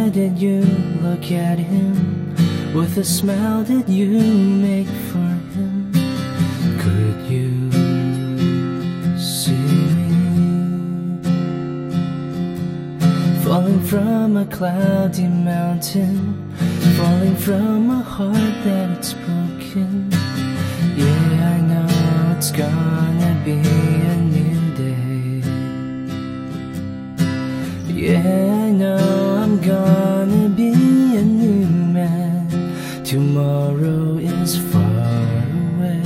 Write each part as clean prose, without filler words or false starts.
way that you look at him, with the smile that you make for him. Could you see me falling from a cloudy mountain, falling from a heart that's broken? Yeah, I know it's gonna be a new day. Yeah, I know I'm gonna be a new man. Tomorrow is far away,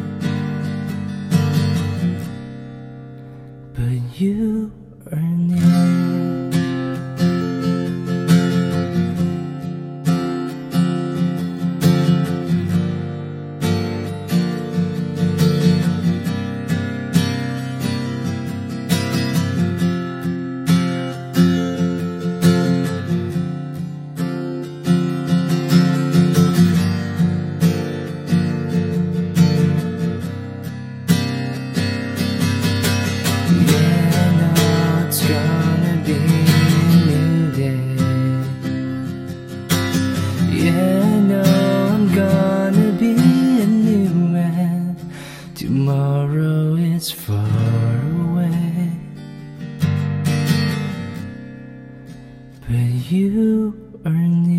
but you are near. Yeah, I know I'm gonna be a new man. Tomorrow is far away, but you are near.